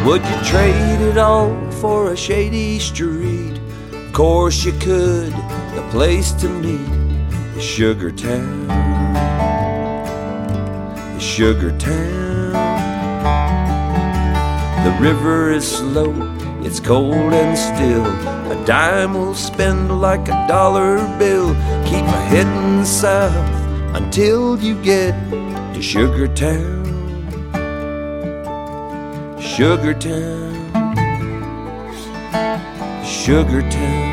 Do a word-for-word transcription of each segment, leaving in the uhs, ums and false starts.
Would you trade it all for a shady street? Of course you could. The place to meet is Sugar Town. Is Sugar Town. The river is slow, it's cold and still. A dime will spend like a dollar bill. Keep a heading south until you get to Sugar Town. Sugar Town, Sugar Town.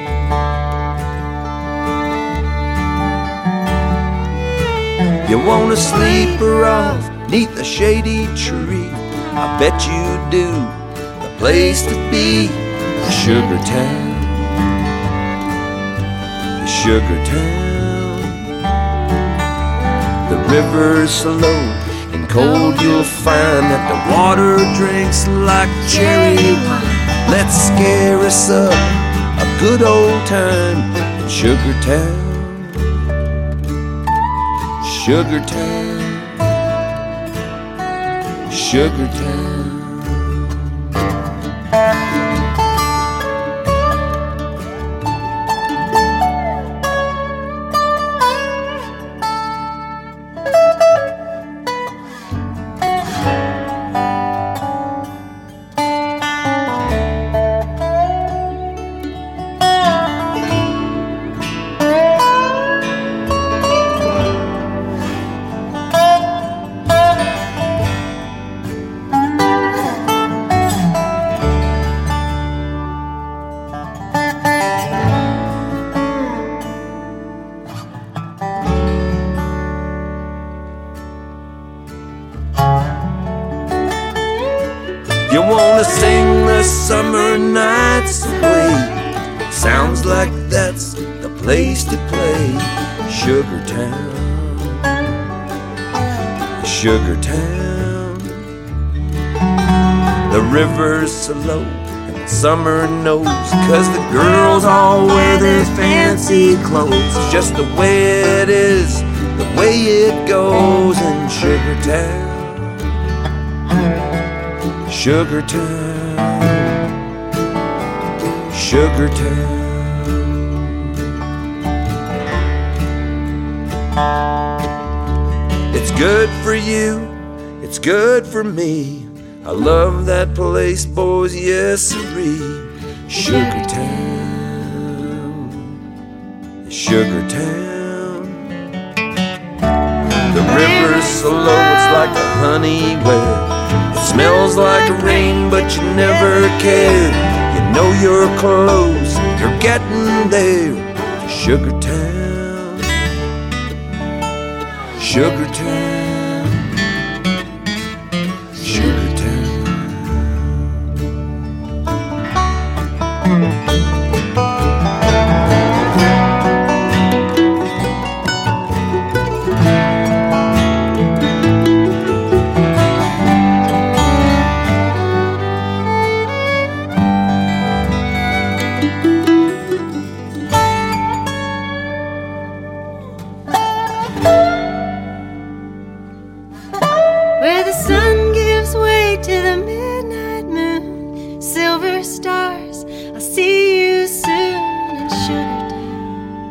You wanna sleep off neath a shady tree? I bet you do. The place to be is Sugar Town, Sugar Town. The river's slow and cold, you'll find that the water drinks like cherry wine. Let's scare us up a good old time in Sugar Town, Sugar Town, Sugar Town. You wanna sing the summer nights away? Sounds like that's the place to play. Sugar Town, Sugar Town. The river's slow and summer knows, 'cause the girls all wear their fancy clothes. It's just the way it is, the way it goes in Sugar Town, Sugar Town, Sugar Town. It's good for you, it's good for me. I love that place, boys, yes sirree. Sugar Town, Sugar Town. The river's slow, it's like a honey well. It smells like rain, but you never cared. You know you're close, you're getting there to Sugar Town, Sugar Town, Sugar Town. Where the sun gives way to the midnight moon, silver stars, I'll see you soon in Sugar Town.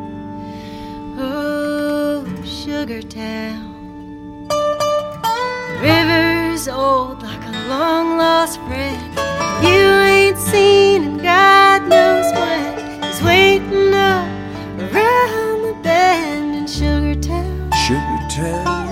Oh, Sugar Town. The river's old like a long lost friend you ain't seen in God knows when. He's waiting up around the bend in Sugar Town, Sugar Town.